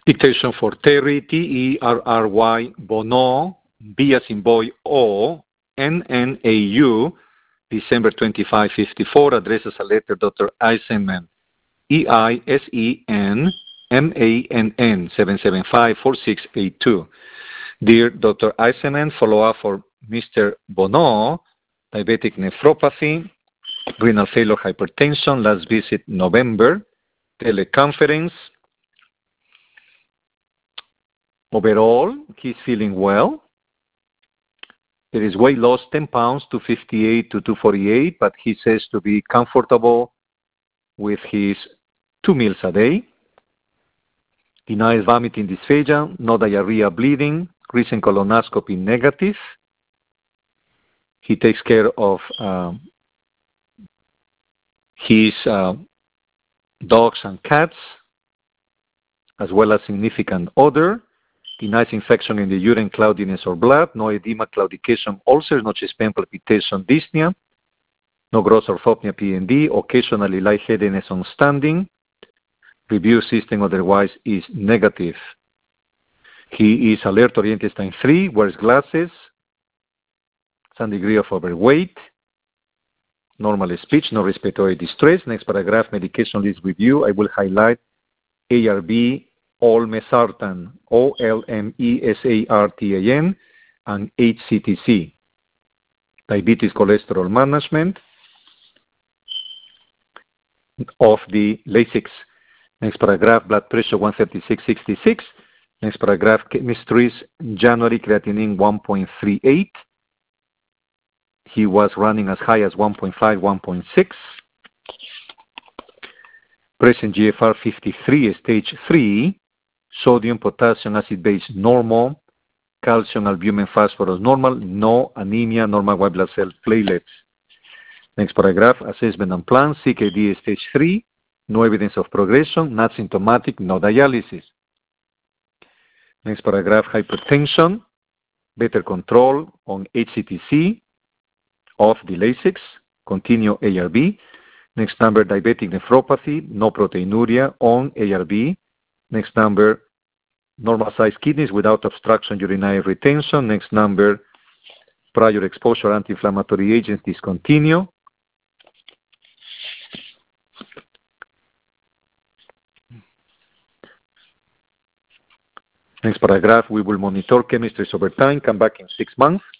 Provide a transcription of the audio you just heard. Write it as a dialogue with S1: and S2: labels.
S1: Dictation for Terry, Terry, Bono, B as in boy, O, NNAU, December 25, 54, addresses a letter Dr. Eisenman, EISENMANN, 775-4682. Dear Dr. Eisenman, follow-up for Mr. Bono, diabetic nephropathy, renal failure, hypertension, last visit November, teleconference. Overall, he's feeling well. There is weight loss 10 pounds to 58 to 248, but he says to be comfortable with his 2 meals a day. Denies vomiting, dysphagia, no diarrhea, bleeding, recent colonoscopy negative. He takes care of his dogs and cats, as well as significant odor. Denies infection in the urine, cloudiness or blood, no edema, claudication, ulcers, no chest pain, palpitation, dyspnea, no gross orthopnea, PND, occasionally lightheadedness on standing. Review system otherwise is negative. He is alert, oriented, time-free, wears glasses, some degree of overweight, normal speech, no respiratory distress. Next paragraph, medication list review. I will highlight ARB, olmesartan, OLMESARTAN, and HCTC. Diabetes, cholesterol management of the Lasix. Next paragraph, blood pressure 136/66. Next paragraph, chemistries, January, creatinine 1.38. He was running as high as 1.5, 1.6. Present GFR 53, stage 3. Sodium, potassium, acid base normal. Calcium, albumin, phosphorus normal. No anemia, normal white blood cell platelets. Next paragraph, assessment and plan. CKD stage 3. No evidence of progression, not symptomatic, no dialysis. Next paragraph, hypertension, better control on HCTC of the Lasix, continue ARB. Next number, diabetic nephropathy, no proteinuria on ARB. Next number, normal sized kidneys without obstruction, urinary retention. Next number, prior exposure anti-inflammatory agents, discontinue. Next paragraph, we will monitor chemistries over time, come back in 6 months.